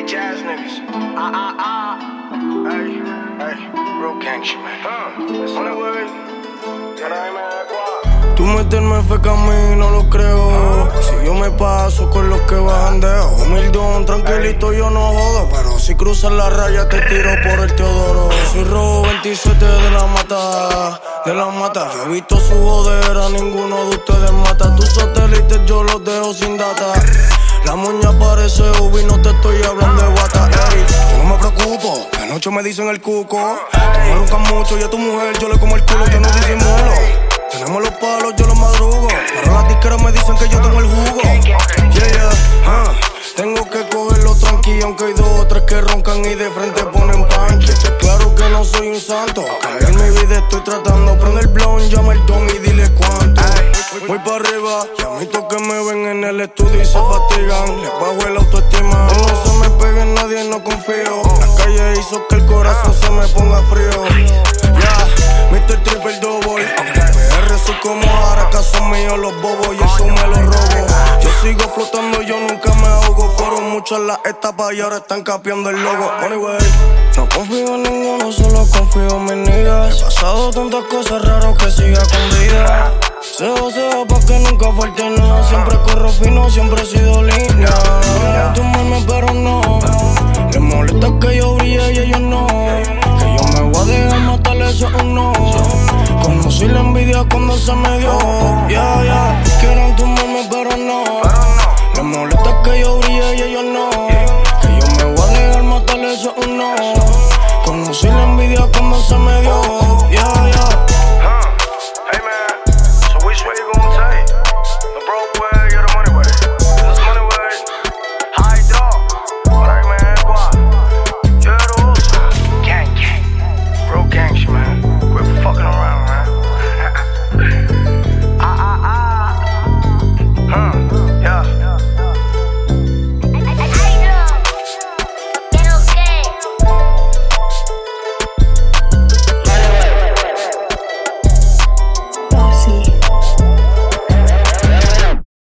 bitch ass niggas. Hey, hey, real gang shit, man. Listen up, baby. Tú meterme fue que a mí no lo creo. Si yo me paso con los que bajan de humildón, tranquilito yo no jodo. Pero si cruzas la raya te tiro por el Teodoro. Soy robo 27 de la mata, de la mata. Yo he visto su jodera, ninguno de ustedes mata. Tus satélites yo los dejo sin data. La moña parece ubi, no te estoy hablando de guata. Ey, yo no me preocupo, de noche me dicen el cuco. Tú me roncas mucho y a tu mujer yo le como el culo, yo no disimulo. Tenemos los palos, yo los madrugo. Pero las disqueras me dicen que yo tengo el jugo. Tengo que cogerlo tranquilo, aunque hay dos o tres que roncan y de frente ponen panque. Claro que no soy un santo, que en mi vida estoy tratando. Prende el blon, llama el don y dile cuánto. Voy para arriba, y a mí que me ven en el estudio y se fatigan. Les bajo el autoestima, no se me pegue en nadie, no confío. La calle hizo que el corazón se me ponga frío. Mr. Triple Double, aunque PR soy como Araca, son míos los bobos y eso me lo robo. Yo sigo flotando, yo nunca me ahogo. Fueron muchas las etapas y ahora están capeando el logo. Anyway, no confío en ninguno, solo confío en mis niggas. He pasado tantas cosas raras que siga escondida. Seo pa' que nunca falte nada. Siempre corro fino, siempre he sido línea. Quieren tomarme pero no. Les molesta que yo brille y ellos no. Que yo me voy a dejar matar, eso es un no. Conocí la envidia cuando se me dio. Quieren tumbar